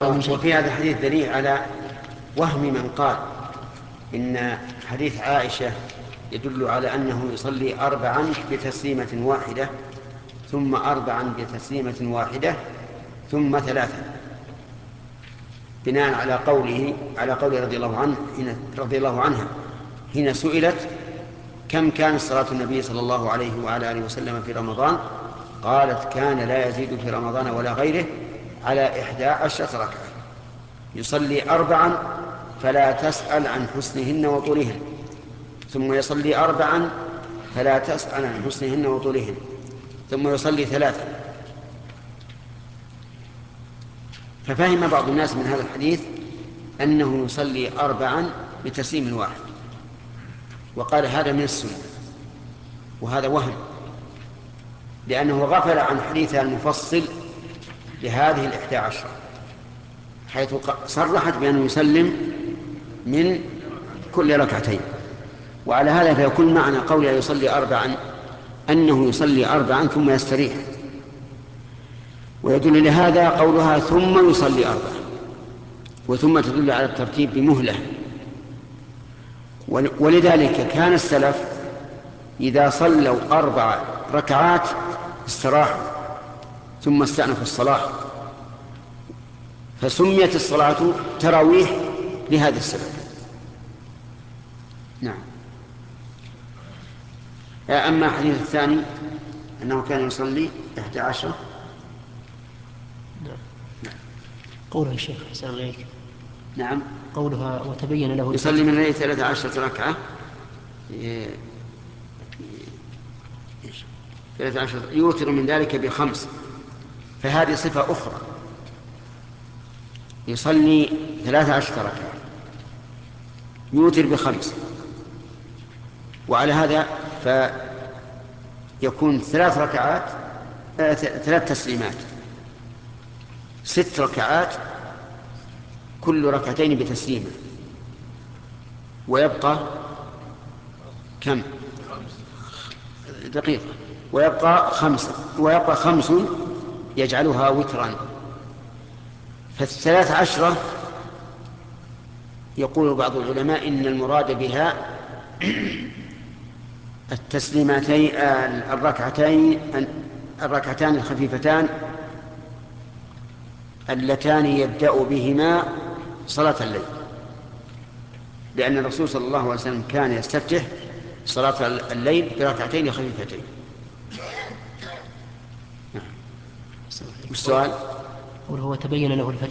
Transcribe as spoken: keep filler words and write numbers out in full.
وفي هذا الحديث دليل على وهم من قال إن حديث عائشة يدل على أنه يصلي أربعا بتسليمة واحدة ثم أربعا بتسليمة واحدة ثم ثلاثة، بناء على قوله على قول رضي الله عنه حين رضي الله عنها حين سئلت كم كان صلاة النبي صلى الله عليه وعلى آله وسلم في رمضان، قالت كان لا يزيد في رمضان ولا غيره على إحدى عشرة ركعة، يصلي أربعا فلا تسأل عن حسنهن وطولهن، ثم يصلي أربعا فلا تسأل عن حسنهن وطولهن، ثم يصلي ثلاثا. ففهم بعض الناس من هذا الحديث أنه يصلي أربعا بتسليم واحد، وقال هذا من السنة، وهذا وهم، لأنه غفل عن حديثها المفصل لهذه الإحدى عشرة، حيث صرحت بأنه يسلم من كل ركعتين. وعلى هذا فيكون معنى قوله يصلي أربعا أنه يصلي أربعا ثم يستريح، ويدل لهذا قولها ثم يصلي أربعا، وثم تدل على الترتيب بمهلة. ولذلك كان السلف إذا صلوا أربع ركعات استراحوا ثم استأنفوا الصلاة، فسميت الصلاة تراويح لهذا السبب. نعم. أما الحديث الثاني أنه كان يصلي إحدى عشرة. نعم. قوله الشيخ حسن عليك. نعم. قولها وتبين له يصلي من الليل ثلاثة عشرة ركعة، ثلاثة عشرة يوتر من ذلك بخمس، فهذه صفة أخرى، يصلي ثلاثة عشرة ركعة يوتر بخمس، وعلى هذا فيكون ثلاث ركعات ثلاث تسليمات ست ركعات كل ركعتين بتسليمة، ويبقى كم دقيقة ويبقى خمسة ويبقى خمس يجعلها وترا. فالثلاث عشرة يقول بعض العلماء إن المراد بها التسليمتين الركعتين الركعتان الخفيفتان اللتان يبدأ بهما صلاة الليل، لأن الرسول صلى الله عليه وسلم كان يستفتح صلاة الليل بركعتين خفيفتين. السؤال قوله وتبين له الفجر